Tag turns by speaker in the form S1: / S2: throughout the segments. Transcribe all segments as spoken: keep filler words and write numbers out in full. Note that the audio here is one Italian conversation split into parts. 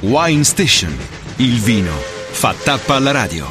S1: Wine Station. Il vino fa tappa alla radio.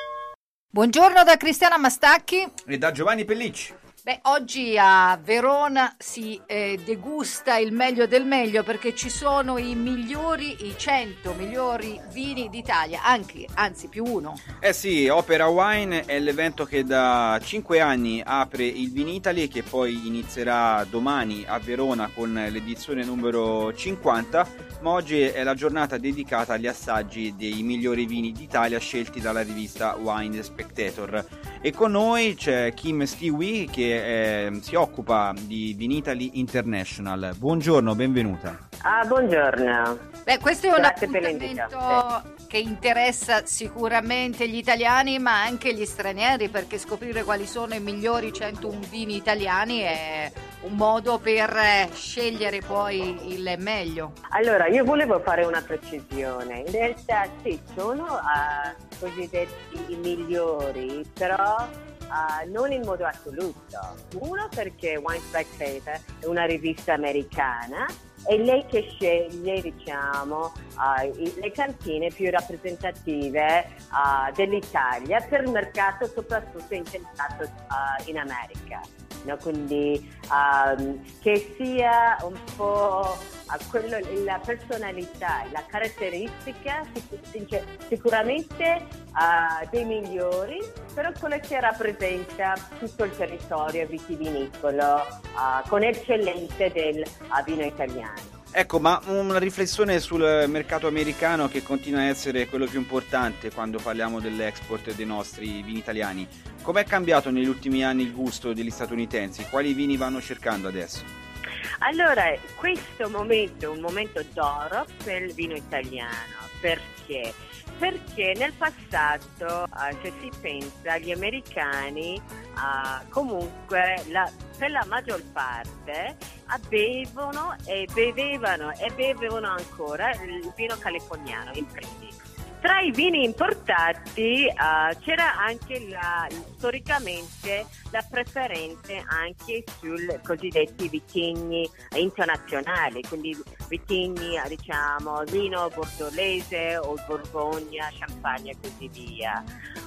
S2: Buongiorno da Cristiana Mastacchi
S3: e da Giovanni Pellicci.
S2: Beh, oggi a Verona si eh, degusta il meglio del meglio, perché ci sono i migliori, i cento migliori vini d'Italia, anche, anzi più uno.
S3: Eh sì, Opera Wine è l'evento che da cinque anni apre il Vinitaly, che poi inizierà domani a Verona con l'edizione numero cinquanta, ma oggi è la giornata dedicata agli assaggi dei migliori vini d'Italia scelti dalla rivista Wine Spectator. E con noi c'è Kim Stewie, che eh, si occupa di Vinitaly International. Buongiorno, benvenuta.
S4: Ah, buongiorno.
S2: Beh, questo è un
S4: Grazie
S2: appuntamento che interessa sicuramente gli italiani, ma anche gli stranieri, perché scoprire quali sono i migliori centouno vini italiani è un modo per scegliere poi il meglio.
S4: Allora, io volevo fare una precisione. In realtà sì, sono uh, cosiddetti i migliori, però uh, non in modo assoluto. Uno, perché Wine Spectator è una rivista americana, è lei che sceglie, diciamo, uh, le cantine più rappresentative uh, dell'Italia per il mercato, soprattutto intentato uh, in America. No, quindi um, che sia un po' uh, quello, la personalità, la caratteristica sic- sicuramente uh, dei migliori, però quello che rappresenta tutto il territorio vitivinicolo uh, con eccellenze del uh, vino italiano.
S3: Ecco, ma una riflessione sul mercato americano, che continua a essere quello più importante quando parliamo dell'export dei nostri vini italiani. Com'è cambiato negli ultimi anni il gusto degli statunitensi? Quali vini vanno cercando adesso?
S4: Allora, questo momento è un momento d'oro per il vino italiano. Perché? Perché nel passato, uh, se si pensa, gli americani uh, comunque la, per la maggior parte bevevano e bevevano e bevevano ancora il vino californiano in primis. Tra i vini importati uh, c'era anche la, storicamente la preferenza anche sui cosiddetti vitigni internazionali, quindi vitigni, diciamo, vino bordolese o Borgogna, Champagne e così via.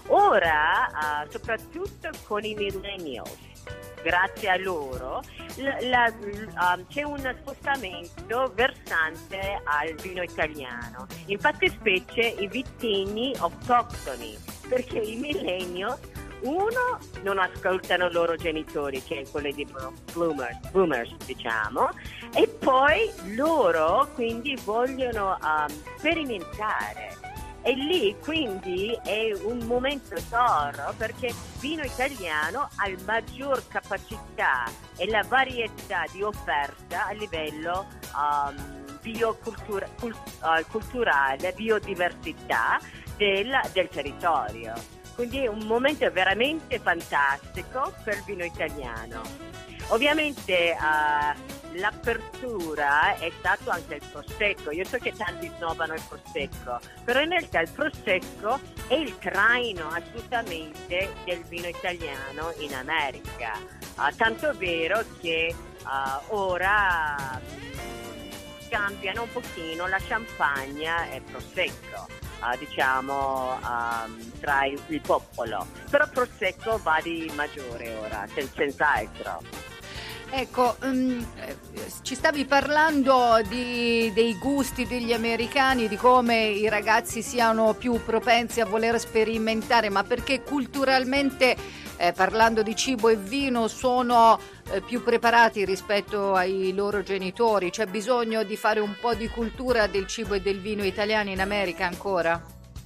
S4: Ora, uh, soprattutto con i millennials, grazie a loro, la, la, um, c'è un spostamento versante al vino italiano, infatti specie i vitigni autoctoni, perché i millennials, uno, non ascoltano i loro genitori, che è quelli di boomers, boomers diciamo, e poi loro quindi vogliono um, sperimentare. E lì quindi è un momento d'oro, perché il vino italiano ha la maggior capacità e la varietà di offerta a livello um, biocultura, cult, uh, culturale, biodiversità del, del territorio. Quindi è un momento veramente fantastico per il vino italiano. Ovviamente uh, l'apertura è stato anche il Prosecco. Io so che tanti snobano il Prosecco, però in realtà il Prosecco è il traino assolutamente del vino italiano in America. Uh, tanto vero che uh, ora cambiano un pochino la Champagne e il Prosecco, uh, diciamo, um, tra il, il popolo. Però Prosecco va di maggiore ora, sen- senz'altro.
S2: Ecco, um, ci stavi parlando di, dei gusti degli americani, di come i ragazzi siano più propensi a voler sperimentare, ma perché culturalmente, eh, parlando di cibo e vino, sono eh, più preparati rispetto ai loro genitori? C'è bisogno di fare un po' di cultura del cibo e del vino italiani in America ancora?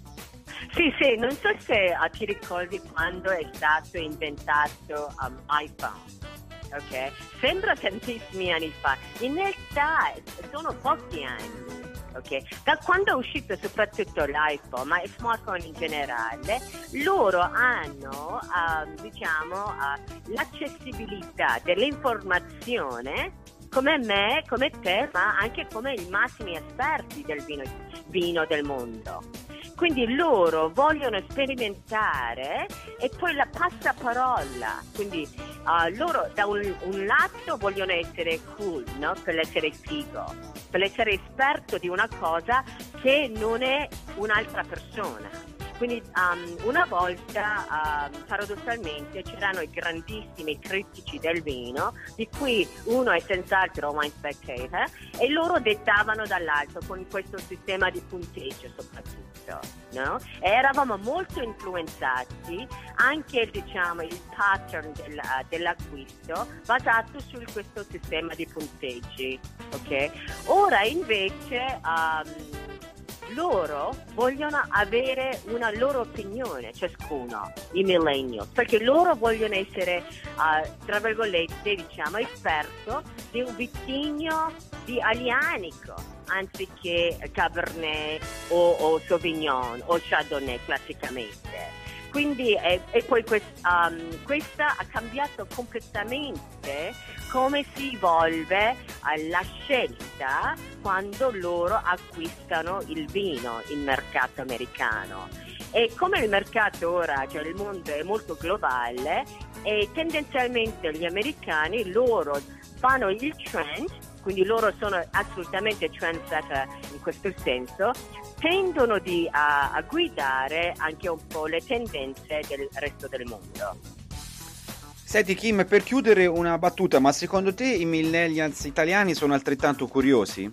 S4: Sì, sì, non so se uh, ti ricordi quando è stato inventato um, iPhone. Ok, sembra tantissimi anni fa, in realtà sono pochi anni, ok? Da quando è uscito soprattutto l'iPhone, ma il smartphone in generale, loro hanno, uh, diciamo, uh, l'accessibilità dell'informazione come me, come te, ma anche come i massimi esperti del vino, vino del mondo. Quindi loro vogliono sperimentare e poi la passaparola, quindi uh, loro da un, un lato vogliono essere cool, no? Per essere figo, per essere esperto di una cosa che non è un'altra persona. Quindi um, una volta, um, paradossalmente, c'erano i grandissimi critici del vino, di cui uno è senz'altro Wine Spectator, e loro dettavano dall'alto con questo sistema di punteggio soprattutto, no? E eravamo molto influenzati anche, diciamo, il pattern del, uh, dell'acquisto basato su questo sistema di punteggi, ok? Ora invece um, loro vogliono avere una loro opinione, ciascuno, i millennials, perché loro vogliono essere, uh, tra virgolette, diciamo, esperto di un vitigno di Aglianico, anziché Cabernet o, o Sauvignon o Chardonnay classicamente. Quindi, e, e poi quest, um, questa ha cambiato completamente come si evolve uh, la scelta quando loro acquistano il vino in mercato americano. E come il mercato ora, cioè il mondo è molto globale, e tendenzialmente gli americani loro fanno il trend, quindi loro sono assolutamente trendsetter in questo senso, tendono di, a, a guidare anche un po' le tendenze del resto del mondo.
S3: Senti Kim, per chiudere una battuta, ma secondo te i millennials italiani sono altrettanto curiosi?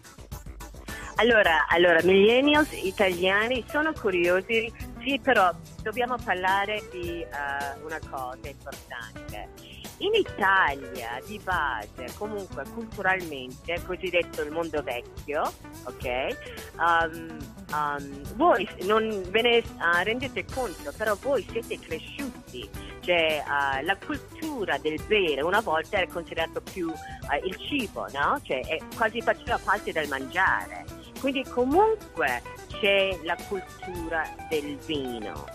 S4: Allora, allora millennials italiani sono curiosi, sì, però dobbiamo parlare di uh, una cosa importante. In Italia, di base, comunque culturalmente, è cosiddetto il mondo vecchio, ok? Um, um, voi non ve ne uh, rendete conto, però voi siete cresciuti, cioè uh, la cultura del bere una volta era considerato più uh, il cibo, no? Cioè è, quasi faceva parte del mangiare. Quindi comunque c'è la cultura del vino.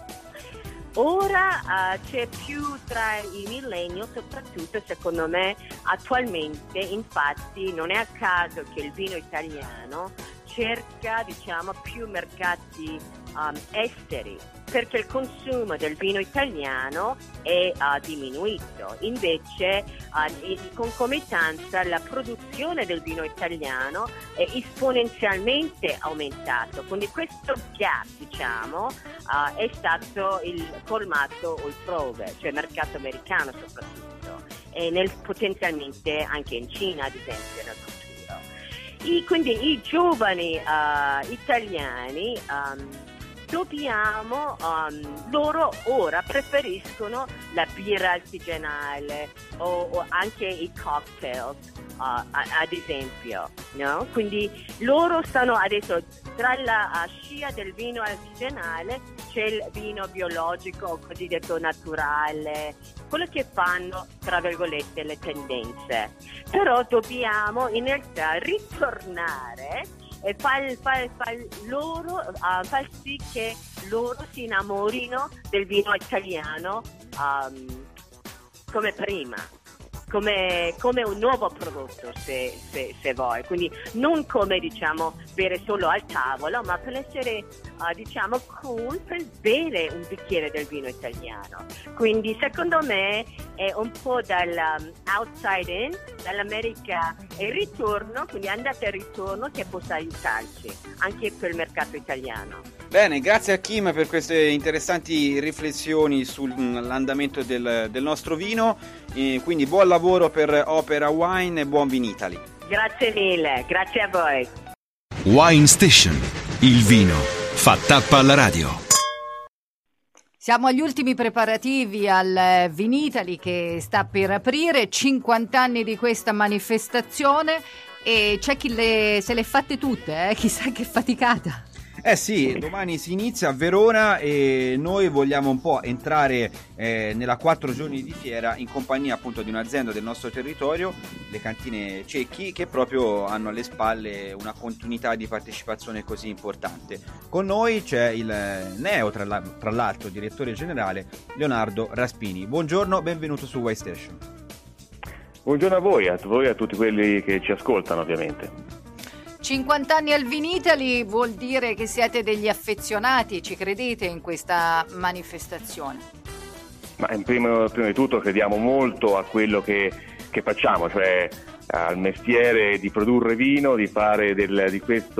S4: Ora uh, c'è più tra i millennials, soprattutto secondo me attualmente, infatti non è a caso che il vino italiano cerca, diciamo, più mercati um, esteri, perché il consumo del vino italiano è uh, diminuito. Invece uh, in concomitanza la produzione del vino italiano è esponenzialmente aumentato, quindi questo gap, diciamo, uh, è stato il colmato altrove, cioè mercato americano soprattutto, e nel, potenzialmente anche in Cina, ad esempio, nel futuro. I, quindi i giovani uh, italiani um, dobbiamo, um, loro ora preferiscono la birra artigianale o, o anche i cocktails, uh, ad esempio, no? Quindi loro stanno adesso tra la uh, scia del vino artigianale c'è il vino biologico o cosiddetto naturale, quello che fanno, tra virgolette, le tendenze. Però dobbiamo in realtà ritornare e far, far, far loro uh, far sì che loro si innamorino del vino italiano um, come prima, come, come un nuovo prodotto, se, se, se vuoi, quindi non come, diciamo, bere solo al tavolo, ma per essere uh, diciamo cool per bere un bicchiere del vino italiano. Quindi secondo me è un po' dal um, outside in, dall'America e ritorno, quindi andate e ritorno, che possa aiutarci anche per il mercato italiano.
S3: Bene, grazie a Kim per queste interessanti riflessioni sull'andamento del, del nostro vino, e quindi buon lavoro per Opera Wine e buon Vinitaly.
S4: Grazie mille, grazie a voi.
S1: Wine Station, il vino fa tappa alla radio.
S2: Siamo agli ultimi preparativi al Vinitaly che sta per aprire, cinquanta anni di questa manifestazione, e c'è chi le, se le fatte tutte, eh? Chissà che faticata.
S3: Eh sì, domani si inizia a Verona e noi vogliamo un po' entrare eh, nella quattro giorni di fiera in compagnia appunto di un'azienda del nostro territorio, le Cantine Cecchi, che proprio hanno alle spalle una continuità di partecipazione così importante. Con noi c'è il neo, tra, la, tra l'altro, direttore generale Leonardo Raspini. Buongiorno, benvenuto su Wine Station.
S5: Buongiorno a voi, a voi e a tutti quelli che ci ascoltano, ovviamente.
S2: cinquanta anni al Vinitaly vuol dire che siete degli affezionati, ci credete in questa manifestazione?
S5: Ma in primo, prima di tutto crediamo molto a quello che, che facciamo, cioè al mestiere di produrre vino, di fare del, di questo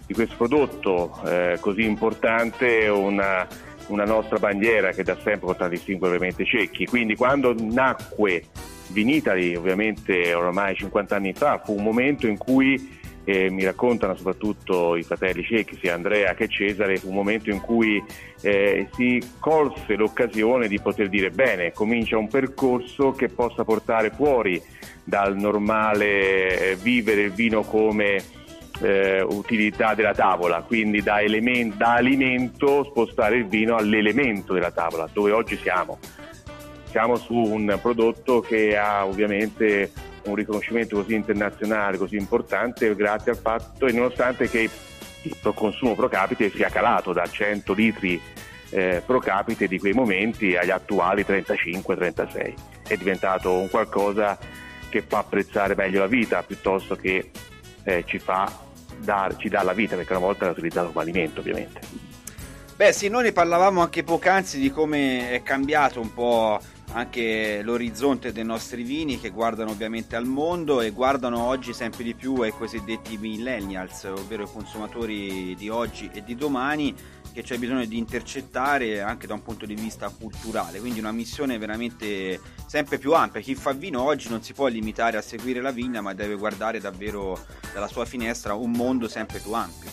S5: di questo prodotto eh, così importante una, una nostra bandiera che da sempre contraddistingue ovviamente Cecchi. Quindi quando nacque Vinitaly, ovviamente ormai cinquanta anni fa, fu un momento in cui eh, mi raccontano soprattutto i fratelli Cecchi, sia Andrea che Cesare, fu un momento in cui eh, si colse l'occasione di poter dire bene, comincia un percorso che possa portare fuori dal normale eh, vivere il vino come eh, utilità della tavola, quindi da, element- da alimento spostare il vino all'elemento della tavola, dove oggi siamo. Siamo su un prodotto che ha ovviamente un riconoscimento così internazionale, così importante, grazie al fatto, e nonostante che il consumo pro capite sia calato da cento litri eh, pro capite di quei momenti agli attuali trentacinque trentasei. È diventato un qualcosa che fa apprezzare meglio la vita piuttosto che eh, ci fa dar, ci dà la vita, perché una volta l'ha utilizzato come alimento, ovviamente.
S3: Beh sì, noi ne parlavamo anche poc'anzi di come è cambiato un po' anche l'orizzonte dei nostri vini, che guardano ovviamente al mondo e guardano oggi sempre di più ai cosiddetti millennials, ovvero i consumatori di oggi e di domani, che c'è bisogno di intercettare anche da un punto di vista culturale, quindi una missione veramente sempre più ampia. Chi fa vino oggi non si può limitare a seguire la vigna, ma deve guardare davvero dalla sua finestra un mondo sempre più ampio.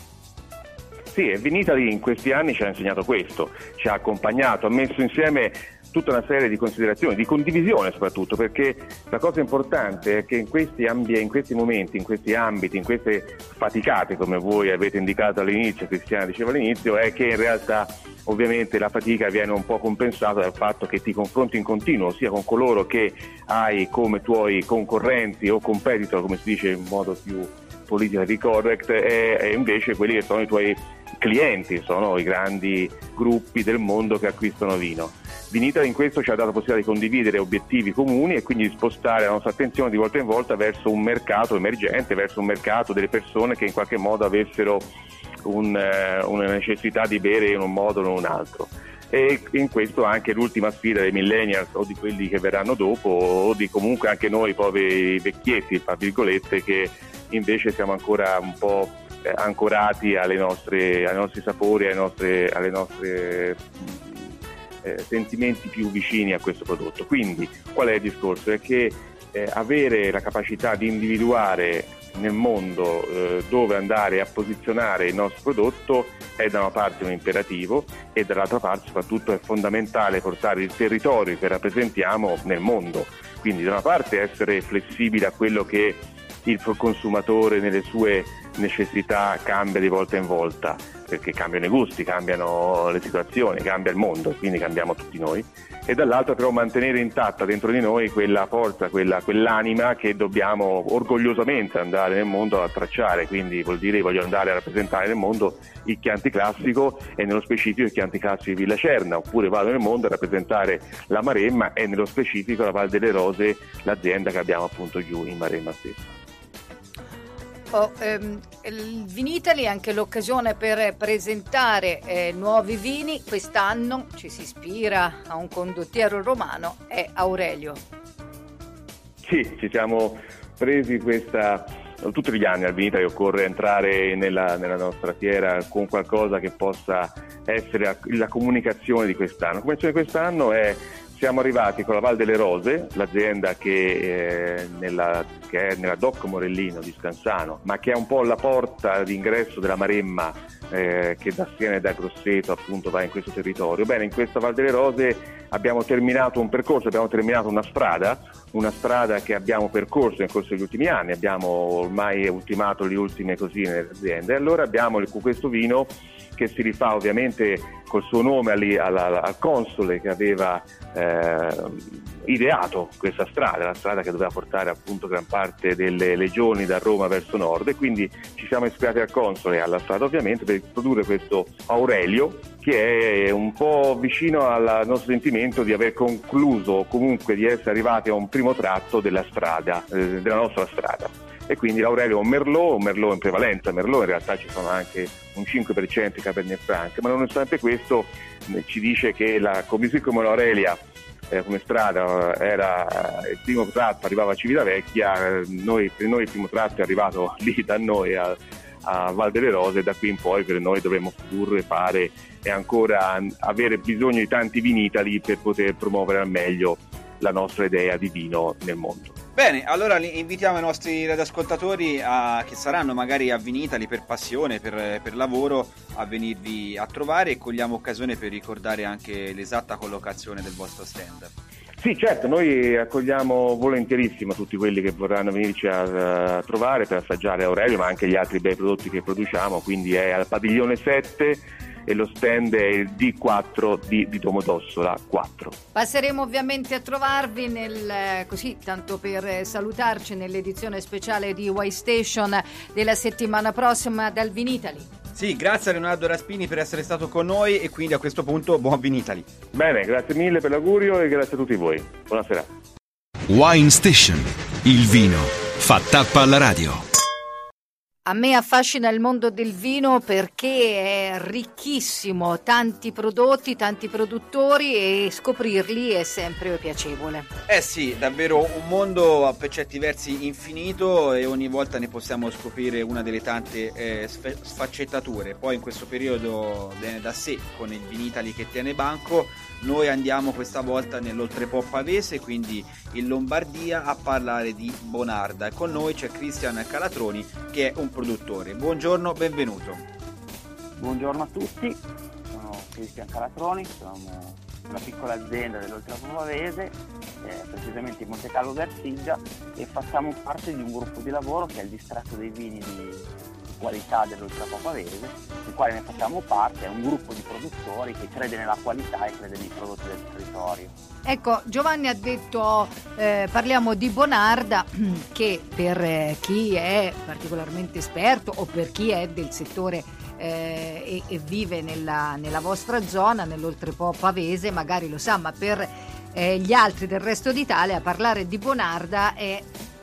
S5: Sì, e Vinitaly in questi anni ci ha insegnato questo, ci ha accompagnato, ha messo insieme tutta una serie di considerazioni, di condivisione soprattutto, perché la cosa importante è che in questi ambienti, in questi momenti, in questi ambiti, in queste faticate, come voi avete indicato all'inizio, Cristiana diceva all'inizio, è che in realtà ovviamente la fatica viene un po' compensata dal fatto che ti confronti in continuo sia con coloro che hai come tuoi concorrenti o competitor, come si dice in modo più politically correct, e, e invece quelli che sono i tuoi clienti, sono i grandi gruppi del mondo che acquistano vino. Vinitaly in questo ci ha dato la possibilità di condividere obiettivi comuni e quindi di spostare la nostra attenzione di volta in volta verso un mercato emergente, verso un mercato delle persone che in qualche modo avessero un, eh, una necessità di bere in un modo o in un altro. E in questo anche l'ultima sfida dei millennials o di quelli che verranno dopo, o di comunque anche noi poveri vecchietti, tra virgolette, che invece siamo ancora un po' ancorati alle nostre, ai nostri sapori, alle nostre, alle nostre eh, sentimenti più vicini a questo prodotto. Quindi qual è il discorso? È che eh, avere la capacità di individuare nel mondo eh, dove andare a posizionare il nostro prodotto è da una parte un imperativo e dall'altra parte soprattutto è fondamentale portare il territorio che rappresentiamo nel mondo. Quindi da una parte essere flessibile a quello che il consumatore nelle sue necessità cambia di volta in volta, perché cambiano i gusti, cambiano le situazioni, cambia il mondo, quindi cambiamo tutti noi, e dall'altra però mantenere intatta dentro di noi quella forza, quella, quell'anima che dobbiamo orgogliosamente andare nel mondo a tracciare, quindi vuol dire voglio andare a rappresentare nel mondo il Chianti Classico e nello specifico il Chianti Classico di Villa Cerna, oppure vado nel mondo a rappresentare la Maremma e nello specifico la Val delle Rose, l'azienda che abbiamo appunto giù in Maremma stessa.
S2: Oh, ehm, il Vinitaly è anche l'occasione per presentare eh, nuovi vini. Quest'anno ci si ispira a un condottiero romano, è Aurelio.
S5: Sì, ci siamo presi questa... Tutti gli anni al Vinitaly occorre entrare nella, nella nostra fiera con qualcosa che possa essere la comunicazione di quest'anno. La comunicazione di quest'anno è... Siamo arrivati con la Val delle Rose, l'azienda che, eh, nella, che è nella Doc Morellino di Scansano, ma che è un po' la porta d'ingresso della Maremma eh, che da Siena e da Grosseto appunto va in questo territorio. Bene, in questa Val delle Rose abbiamo terminato un percorso, abbiamo terminato una strada, una strada che abbiamo percorso nel corso degli ultimi anni, abbiamo ormai ultimato le ultime cosine nelle aziende, e allora abbiamo questo vino che si rifà ovviamente col suo nome al, al, al console che aveva eh, ideato questa strada, la strada che doveva portare appunto gran parte delle legioni da Roma verso nord, e quindi ci siamo ispirati al console e alla strada ovviamente per produrre questo Aurelio, che è un po' vicino al nostro sentimento di aver concluso o comunque di essere arrivati a un primo tratto della strada, eh, della nostra strada. E quindi l'Aurelio è un Merlot, un Merlot in prevalenza, Merlot in realtà ci sono anche un cinque per cento di Cabernet Franc, ma nonostante questo eh, ci dice che la, così come l'Aurelia eh, come strada era eh, il primo tratto arrivava a Civitavecchia, eh, noi, per noi il primo tratto è arrivato lì da noi a, a Val delle Rose. Da qui in poi per noi dovremo produrre, fare e ancora avere bisogno di tanti vinitali per poter promuovere al meglio la nostra idea di vino nel mondo.
S3: Bene, allora invitiamo i nostri radioascoltatori a, che saranno magari a Vinitali per passione, per, per lavoro, a venirvi a trovare, e cogliamo occasione per ricordare anche l'esatta collocazione del vostro stand.
S5: Sì, certo, noi accogliamo volentierissimo tutti quelli che vorranno venirci a, a trovare per assaggiare Aurelio, ma anche gli altri bei prodotti che produciamo, quindi è al Padiglione sette e lo stand è il D quattro di, di Domodossola quattro.
S2: Passeremo ovviamente a trovarvi nel, così tanto per salutarci, nell'edizione speciale di Y Station della settimana prossima dal Vinitali.
S3: Sì, grazie a Leonardo Raspini per essere stato con noi, e quindi a questo punto buon Vinitali.
S5: Bene, grazie mille per l'augurio e grazie a tutti voi. Buonasera.
S1: Wine Station, il vino fa tappa alla radio.
S2: A me affascina il mondo del vino perché è ricchissimo, tanti prodotti, tanti produttori, e scoprirli è sempre piacevole.
S3: Eh sì, davvero un mondo per certi versi infinito, e ogni volta ne possiamo scoprire una delle tante eh, sfaccettature. Poi in questo periodo viene da sé, con il Vinitali che tiene banco, noi andiamo questa volta nell'Oltrepo Pavese, quindi in Lombardia, a parlare di Bonarda. E con noi c'è Cristian Calatroni, che è un produttore. Buongiorno, benvenuto.
S6: Buongiorno a tutti, sono Cristian Calatroni, siamo una piccola azienda dell'Oltrepo Pavese, eh, precisamente in Montecarlo Versiglia, e facciamo parte di un gruppo di lavoro che è il distretto dei vini di qualità dell'Oltrepo Pavese, del quale ne facciamo parte. È un gruppo di produttori che crede nella qualità e crede nei prodotti del territorio.
S2: Ecco, Giovanni ha detto eh, parliamo di Bonarda, che per eh, chi è particolarmente esperto o per chi è del settore eh, e, e vive nella, nella vostra zona, nell'Oltrepo Pavese, magari lo sa, ma per eh, gli altri del resto d'Italia parlare di Bonarda è,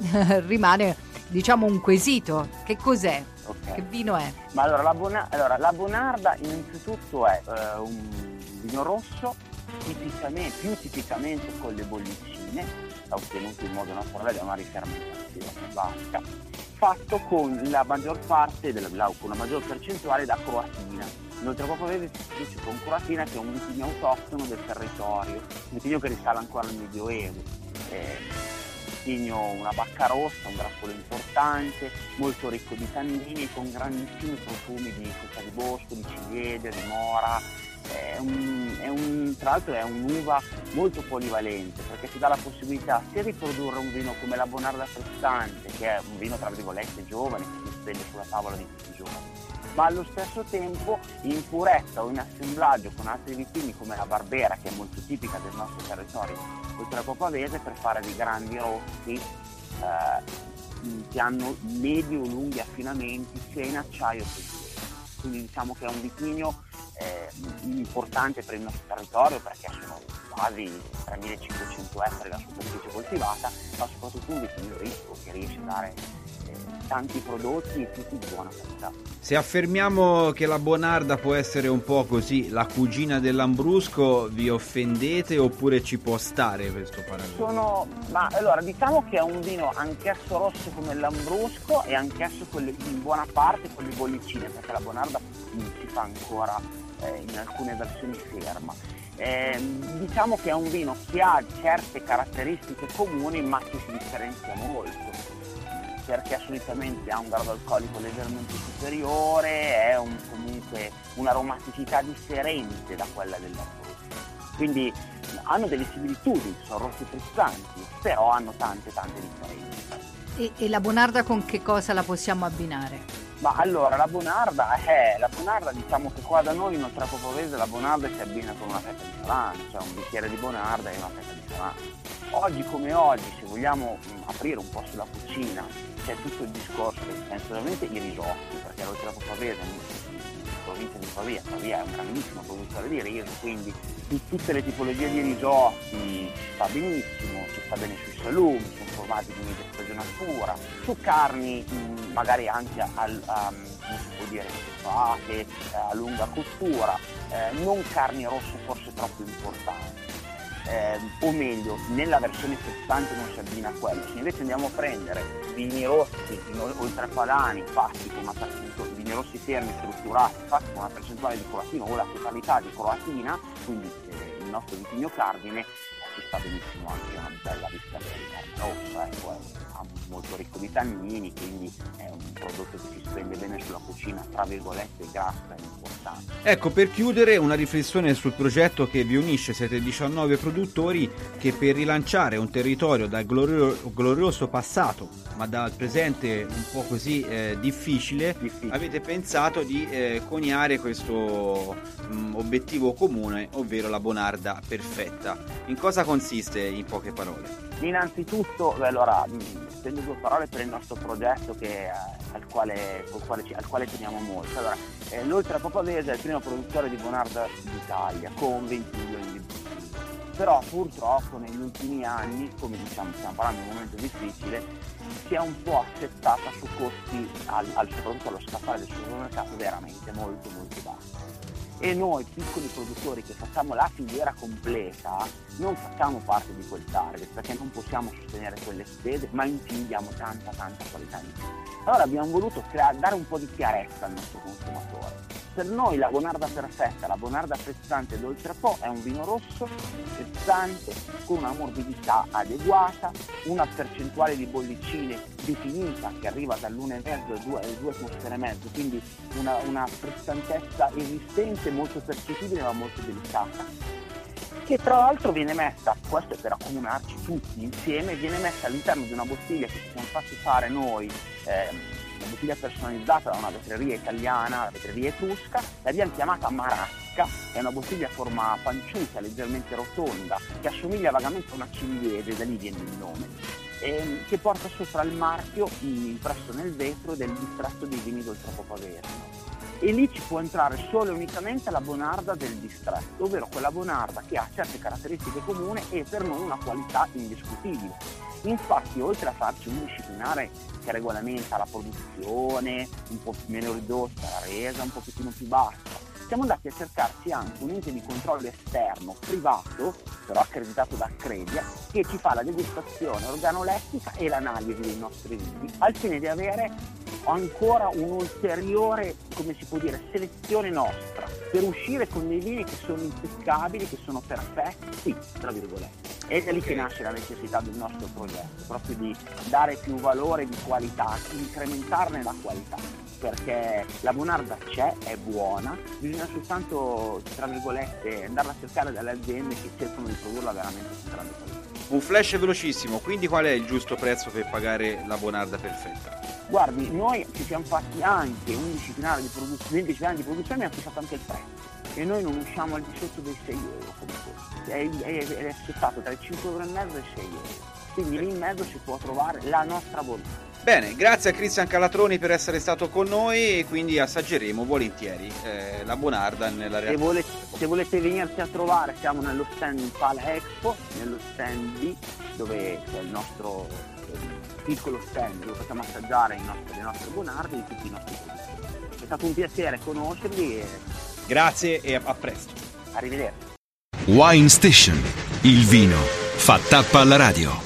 S2: rimane, diciamo, un quesito. Che cos'è?
S6: Okay.
S2: Che vino è?
S6: Ma allora la, Bona- allora, la Bonarda innanzitutto è uh, un vino rosso, tipicamente, più tipicamente con le bollicine, ottenuto in modo naturale da una rifermentazione vasca, fatto con la maggior parte, della, la, con la maggior percentuale da croatina. L'Oltrepo Pavese si dice con croatina, che è un vitigno autoctono del territorio, un vitigno che risale ancora al Medioevo. Eh, una bacca rossa, un grappolo importante, molto ricco di tannini, con grandissimi profumi di frutta di bosco, di ciliegia, di mora. È un, è un, tra l'altro è un'uva molto polivalente, perché ti dà la possibilità sia di produrre un vino come la Bonarda Frizzante, che è un vino tra virgolette giovane, che si stende sulla tavola di tutti i giorni, ma allo stesso tempo in purezza o in assemblaggio con altri vitigni come la Barbera, che è molto tipica del nostro territorio Oltrepo Pavese, per fare dei grandi rossi eh, che hanno medio o lunghi affinamenti sia in acciaio che in vetro. Quindi diciamo che è un vitigno eh, importante per il nostro territorio, perché sono quasi tremilacinquecento ettari la superficie coltivata, ma soprattutto un vitigno ricco che riesce a dare tanti prodotti e tutti di buona qualità.
S3: Se affermiamo che la Bonarda può essere un po' così la cugina dell'Ambrusco, vi offendete oppure ci può stare questo paragone?
S6: Sono, ma allora diciamo che è un vino anch'esso rosso come l'Ambrusco e anch'esso con le, in buona parte con le bollicine, perché la Bonarda si fa ancora eh, in alcune versioni ferma. Eh, diciamo che è un vino che ha certe caratteristiche comuni, ma che si differenzia molto, perché solitamente ha un grado alcolico leggermente superiore, è un, comunque un'aromaticità differente da quella dell'Ambrusco. Quindi hanno delle similitudini, sono rossi frizzanti, però hanno tante tante differenze.
S2: E, e la Bonarda con che cosa la possiamo abbinare?
S6: Ma allora la Bonarda è, la Bonarda diciamo che qua da noi in Oltrepo Pavese la Bonarda si abbina con una fetta di salame, cioè un bicchiere di Bonarda e una fetta di salame. Oggi come oggi, se vogliamo mh, aprire un po' sulla cucina, c'è tutto il discorso, naturalmente i risotti, perché l'Oltrepo Pavese, in provincia di Pavia, Pavia è un grandissimo produttore di riso, quindi tutte le tipologie di risotti ci sta benissimo, ci sta bene sui salumi, su formaggi di media stagionatura, su carni mh, magari anche al, a, come si può dire, stufate, a lunga cottura, eh, non carni rosse forse troppo importanti. eh, o meglio, nella versione frizzante non si abbina a quello. Se invece andiamo a prendere vini rossi oltrepadani fatti con una percentuale, vini rossi fermi strutturati fatti con una percentuale di croatina o la totalità di croatina, quindi eh, il nostro vitigno cardine, ci sta benissimo anche una bella vista rossa, ecco, è molto ricco di tannini, quindi è un prodotto che si spende bene sulla cucina, tra virgolette grassa è importante.
S3: Ecco, per chiudere una riflessione sul progetto che vi unisce, siete diciannove produttori che per rilanciare un territorio dal glorio- glorioso passato ma dal presente un po' così eh, difficile, difficile, avete pensato di eh, coniare questo mh, obiettivo comune, ovvero la Bonarda perfetta. In cosa consiste, in poche parole?
S6: Innanzitutto, allora, spendo due parole per il nostro progetto che, eh, al, quale, al, quale, al quale teniamo molto. Allora, eh, l'Oltre Popavese è il primo produttore di Bonarda d'Italia con venti milioni di bottiglie. Però purtroppo negli ultimi anni, come diciamo stiamo parlando di un momento difficile, si è un po' assettata su costi, al, al, soprattutto allo scaffale del supermercato, veramente molto molto bassi. E noi piccoli produttori che facciamo la filiera completa non facciamo parte di quel target perché non possiamo sostenere quelle spese, ma in più diamo tanta tanta qualità in più. Allora abbiamo voluto crea- dare un po' di chiarezza al nostro consumatore. Per noi la Bonarda perfetta, la Bonarda frizzante d'Oltrepo è un vino rosso frizzante con una morbidità adeguata, una percentuale di bollicine definita che arriva dall'uno e mezzo ai due, ai due atmosfere e mezzo, quindi una, una frizzantezza esistente, molto percettibile ma molto delicata, che tra l'altro viene messa, questo è per accomunarci tutti insieme, viene messa all'interno di una bottiglia che ci siamo fatti fare noi, eh, una bottiglia personalizzata da una vetreria italiana, la vetreria etrusca, l'abbiamo chiamata Marasca, è una bottiglia a forma panciuta, leggermente rotonda, che assomiglia vagamente a una ciliegia, da lì viene il nome, e che porta sopra il marchio impresso nel vetro del distretto dei vini d'Oltrepo Paverno. E lì ci può entrare solo e unicamente la Bonarda del distretto, ovvero quella Bonarda che ha certe caratteristiche comuni e per noi una qualità indiscutibile. Infatti, oltre a farci un disciplinare che regolamenta la produzione, un po' meno ridotta, la resa un pochettino più bassa, siamo andati a cercarci anche un ente di controllo esterno, privato, però accreditato da Accredia, che ci fa la degustazione organolettica e l'analisi dei nostri vini, al fine di avere ancora un'ulteriore, come si può dire, selezione nostra, per uscire con dei vini che sono impeccabili, che sono perfetti, tra virgolette. Ed è lì che nasce la necessità del nostro progetto, proprio di dare più valore di qualità, incrementarne la qualità, perché la Bonarda c'è, è buona, bisogna soltanto, tra virgolette, andarla a cercare dalle aziende che cercano di produrla veramente con grande qualità.
S3: Un flash velocissimo, quindi qual è il giusto prezzo per pagare la Bonarda perfetta?
S6: Guardi, noi ci siamo fatti anche un disciplinare di produzione, disciplinare di produzione e abbiamo fissato anche il prezzo. E noi non usciamo al di sotto dei sei euro come questo. È, è, è settato tra i cinque euro e mezzo e i sei euro. Quindi lì in mezzo si può trovare la nostra Bonarda.
S3: Bene, grazie a Cristian Calatroni per essere stato con noi e quindi assaggeremo volentieri eh, la Bonarda nella realtà.
S6: Se volete, se volete venirci a trovare, siamo nello stand Pala Expo, nello stand B, dove c'è il nostro eh, piccolo stand dove possiamo assaggiare i nostri, le nostre Bonarde e tutti i nostri prodotti. È stato un piacere conoscerli e
S3: grazie e a presto.
S6: Arrivederci.
S1: Wine Station, il vino fa tappa alla radio.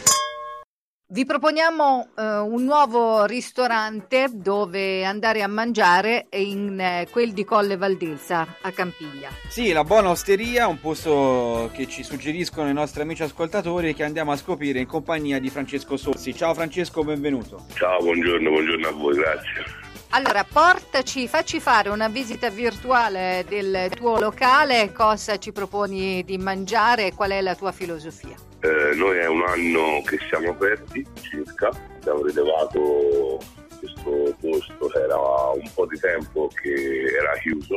S2: Vi proponiamo uh, un nuovo ristorante dove andare a mangiare in uh, quel di Colle Valdilsa a Campiglia.
S3: Sì, la Buona Osteria, un posto che ci suggeriscono i nostri amici ascoltatori e che andiamo a scoprire in compagnia di Francesco Sorsi. Ciao Francesco, benvenuto.
S7: Ciao, buongiorno, buongiorno a voi, grazie.
S2: Allora, portaci, facci fare una visita virtuale del tuo locale, cosa ci proponi di mangiare e qual è la tua filosofia?
S7: Eh, noi è un anno che siamo aperti circa, abbiamo rilevato questo posto, era un po' di tempo che era chiuso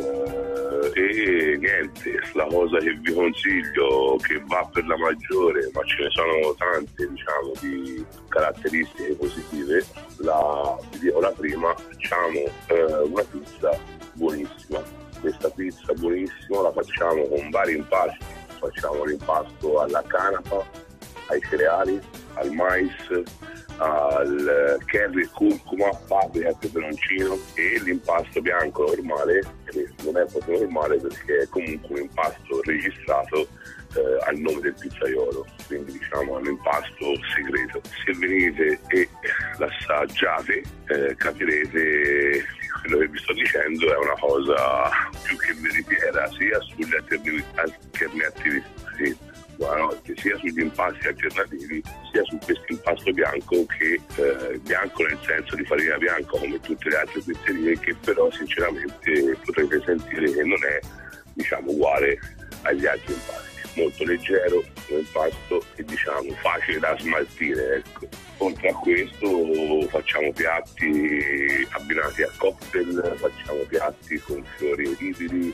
S7: eh, e niente, la cosa che vi consiglio, che va per la maggiore, ma ce ne sono tante diciamo di caratteristiche positive, la, vi dico la prima, facciamo eh, una pizza buonissima, questa pizza buonissima la facciamo con vari impasti, facciamo l'impasto alla canapa, ai cereali, al mais, al curry, curcuma, paprika e peperoncino, e l'impasto bianco normale, che non è proprio normale perché è comunque un impasto registrato eh, al nome del pizzaiolo, quindi diciamo è un impasto segreto. Se venite e l'assaggiate eh, capirete quello che vi sto dicendo è una cosa più che veritiera, sia sugli alternativi sì, buonanotte, sia sugli impasti alternativi, sia su questo impasto bianco che eh, bianco nel senso di farina bianca come tutte le altre pizzerie, che però sinceramente potrete sentire che non è diciamo uguale agli altri impasti. Molto leggero, un impasto e diciamo facile da smaltire, ecco. Oltre a questo facciamo piatti abbinati a cocktail, facciamo piatti con fiori ripidi,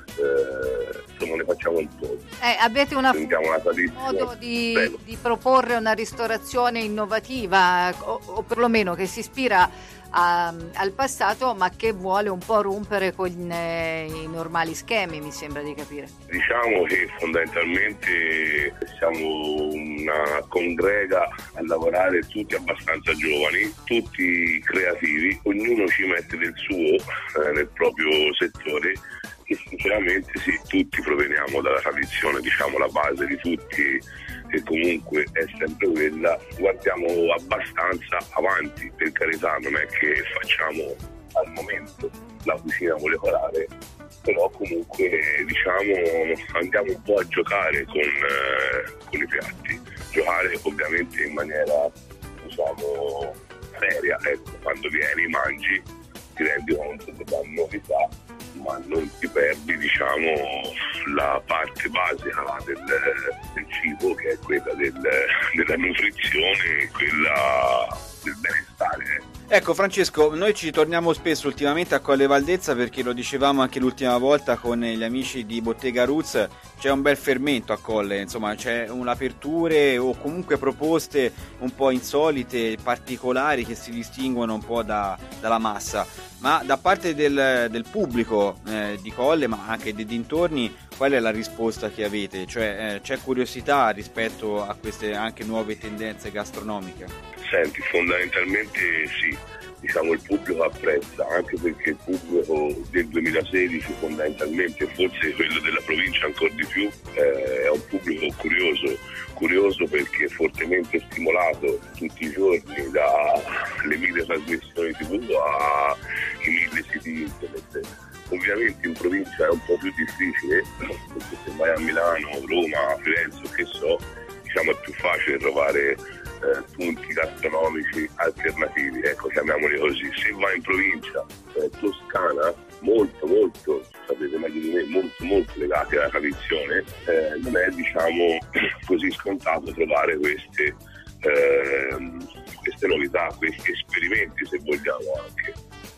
S7: eh, insomma ne facciamo un po'.
S2: Eh, avete una
S7: un
S2: modo di, di proporre una ristorazione innovativa o, o perlomeno che si ispira a, al passato ma che vuole un po' rompere con eh, i normali schemi, mi sembra di capire.
S7: Diciamo che fondamentalmente siamo una congrega a lavorare tutti abbastanza giovani, tutti creativi, ognuno ci mette del suo eh, nel proprio settore e sinceramente sì, tutti proveniamo dalla tradizione, diciamo la base di tutti che comunque è sempre quella, guardiamo abbastanza avanti, per carità non è che facciamo al momento la cucina molecolare, però comunque diciamo andiamo un po' a giocare con, eh, con i piatti, giocare ovviamente in maniera diciamo seria, ecco, quando vieni mangi ti rendi conto della novità ma non ti perdi diciamo la parte basica del, del cibo che è quella del, della nutrizione e quella del benestare.
S3: Ecco Francesco, noi ci torniamo spesso ultimamente a Colle Valdezza perché lo dicevamo anche l'ultima volta con gli amici di Bottega Roots, c'è un bel fermento a Colle, insomma c'è un'aperture o comunque proposte un po' insolite, particolari che si distinguono un po' da, dalla massa, ma da parte del, del pubblico eh, di Colle ma anche dei dintorni qual è la risposta che avete? Cioè eh, c'è curiosità rispetto a queste anche nuove tendenze gastronomiche?
S7: Senti, fondamentalmente sì, diciamo il pubblico apprezza, anche perché il pubblico del duemilasedici fondamentalmente, forse quello della provincia ancora di più, eh, è un pubblico curioso, curioso perché fortemente stimolato tutti i giorni dalle mille trasmissioni tivù ai mille siti internet. Ovviamente in provincia è un po' più difficile, perché se vai a Milano, Roma, Firenze o che so, diciamo è più facile trovare Eh, punti gastronomici alternativi, ecco, chiamiamoli così. Se vai in provincia eh, toscana, molto molto, sapete meglio di me, molto molto legati alla tradizione, eh, non è diciamo così scontato trovare queste eh, queste novità, questi esperimenti se vogliamo anche.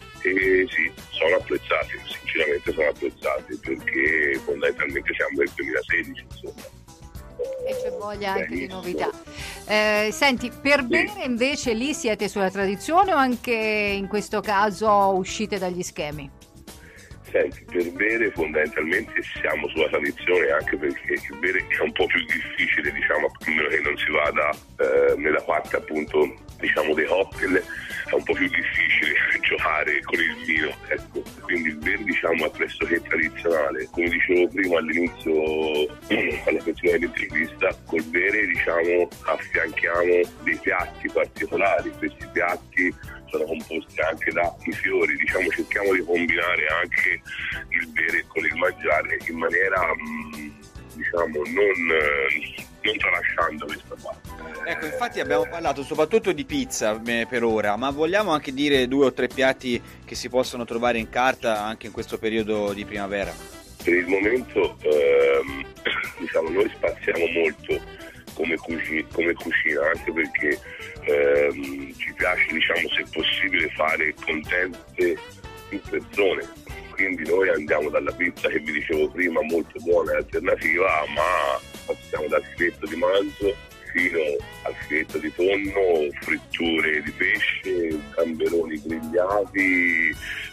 S7: E sì, sono apprezzati, sinceramente sono apprezzati perché fondamentalmente siamo nel duemilasedici, insomma.
S2: E c'è voglia anche di novità. Eh, senti, per bere invece lì siete sulla tradizione o anche in questo caso uscite dagli schemi?
S7: Senti, per bere fondamentalmente siamo sulla tradizione anche perché il bere è un po' più difficile, diciamo, a meno che non si vada eh, nella parte appunto diciamo dei cocktail, è un po' più difficile giocare con il vino, ecco, quindi il bere diciamo è pressoché tradizionale. Come dicevo prima all'inizio alla fine dell'intervista, col bere diciamo affianchiamo dei piatti particolari, questi piatti sono composti anche da i fiori, diciamo cerchiamo di combinare anche il bere con il mangiare in maniera mh, diciamo non, non tralasciando questa parte.
S3: Ecco, infatti abbiamo parlato soprattutto di pizza eh, per ora, ma vogliamo anche dire due o tre piatti che si possono trovare in carta anche in questo periodo di primavera?
S7: Per il momento ehm, diciamo noi spaziamo molto come, cuci- come cucina, anche perché ehm, ci piace diciamo se possibile fare contente più persone, quindi noi andiamo dalla pizza che vi dicevo prima molto buona e alternativa, ma passiamo dal filetto di manzo fino al filetto di tonno, fritture di pesce, gamberoni grigliati,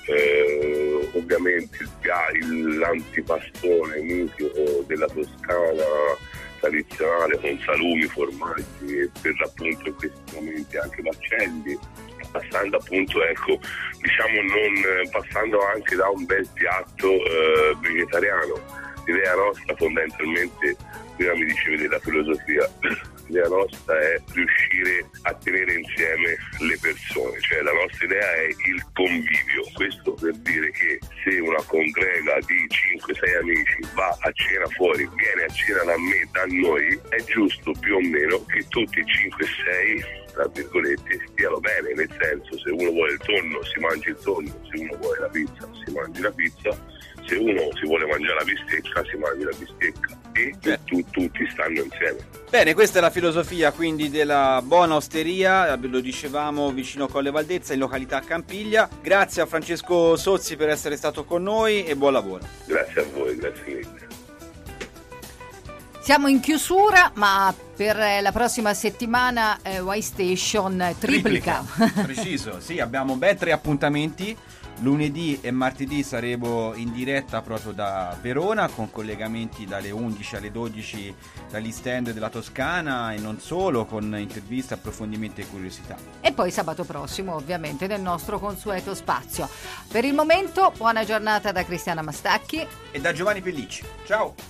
S7: eh, ovviamente il, l'antipastone mitico della Toscana tradizionale con salumi, formaggi e per l'appunto in questi momenti anche macelli, passando appunto ecco diciamo non passando anche da un bel piatto eh, vegetariano. L'idea nostra fondamentalmente, prima mi dicevi della filosofia, l'idea nostra è riuscire a tenere insieme le persone, cioè la nostra idea è il convivio. Questo per dire che se una congrega di cinque sei amici va a cena fuori, viene a cena da me, da noi, è giusto più o meno che tutti i cinque sei, tra virgolette, stiano bene, nel senso, se uno vuole il tonno si mangi il tonno, se uno vuole la pizza si mangi la pizza, se uno si vuole mangiare la bistecca si mangi la bistecca e tu, tu, tutti stanno insieme.
S3: Bene, questa è la filosofia quindi della buona osteria, lo dicevamo vicino Colle Valdezza in località Campiglia. Grazie a Francesco Sozzi per essere stato con noi e buon lavoro.
S7: Grazie a voi, grazie mille.
S2: Siamo in chiusura, ma per la prossima settimana eh, Y Station triplica.
S3: triplica. Preciso, sì, abbiamo ben tre appuntamenti. Lunedì e martedì saremo in diretta proprio da Verona con collegamenti dalle undici alle dodici dagli stand della Toscana e non solo, con interviste, approfondimenti e curiosità.
S2: E poi sabato prossimo ovviamente nel nostro consueto spazio. Per il momento buona giornata da Cristiana Mastacchi
S3: e da Giovanni Pellicci. Ciao!